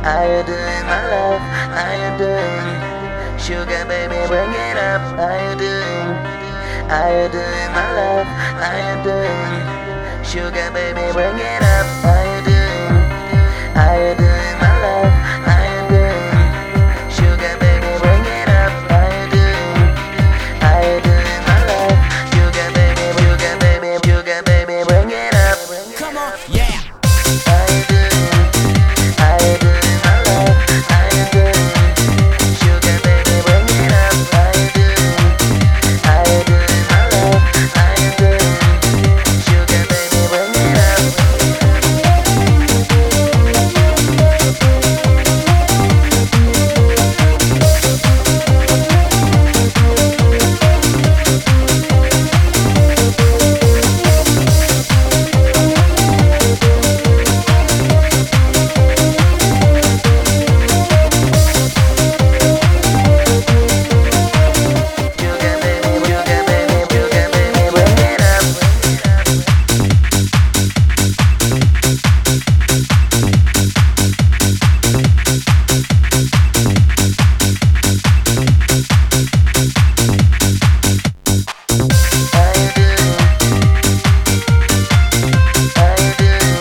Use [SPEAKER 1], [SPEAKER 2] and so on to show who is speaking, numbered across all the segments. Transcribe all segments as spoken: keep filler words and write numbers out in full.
[SPEAKER 1] How you doing, my love? How you doing? Sugar baby, bring it up. How you doing? How you doing, my love? How you doing? Sugar baby, bring it up. How you doing? How you doing, my love? How you doing? Sugar baby, bring it up. How you doing? How you doing, my love? Sugar baby, sugar baby, sugar baby, bring it up.
[SPEAKER 2] Come on, yeah.
[SPEAKER 1] How you doing? How you doing, my love? How you doing? Sugar baby, bring it up. How you doing? How you doing, my love? How you doing? Sugar baby, bring it up. Sugar baby, sugar baby, sugar baby, bring it up. How you doing? How you doing?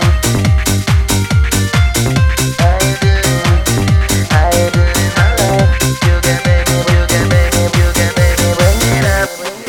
[SPEAKER 1] How you doing? How you doing, my love? Sugar baby, sugar baby, sugar baby, bring it up.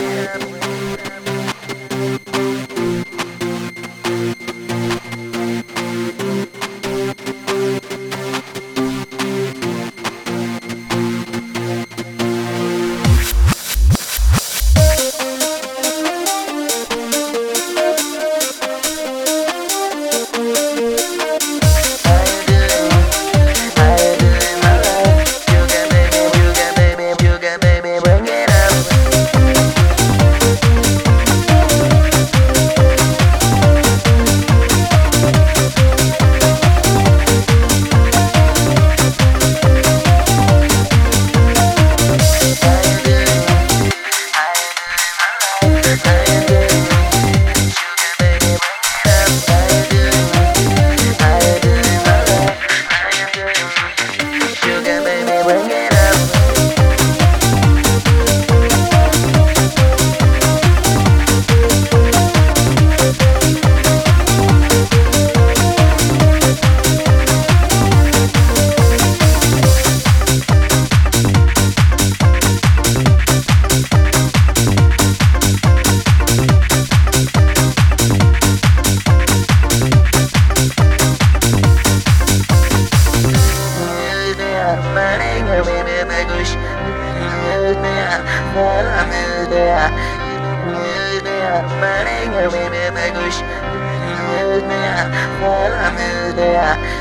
[SPEAKER 1] How you doing? How you doing, my love? Sugar baby, sugar baby, sugar baby, bring it up. How you doing? How you doing, my love? How you doing? Sugar baby, bring it up. How you doing? How you doing, my love? How you doing? Sugar baby, bring it up. Yeah.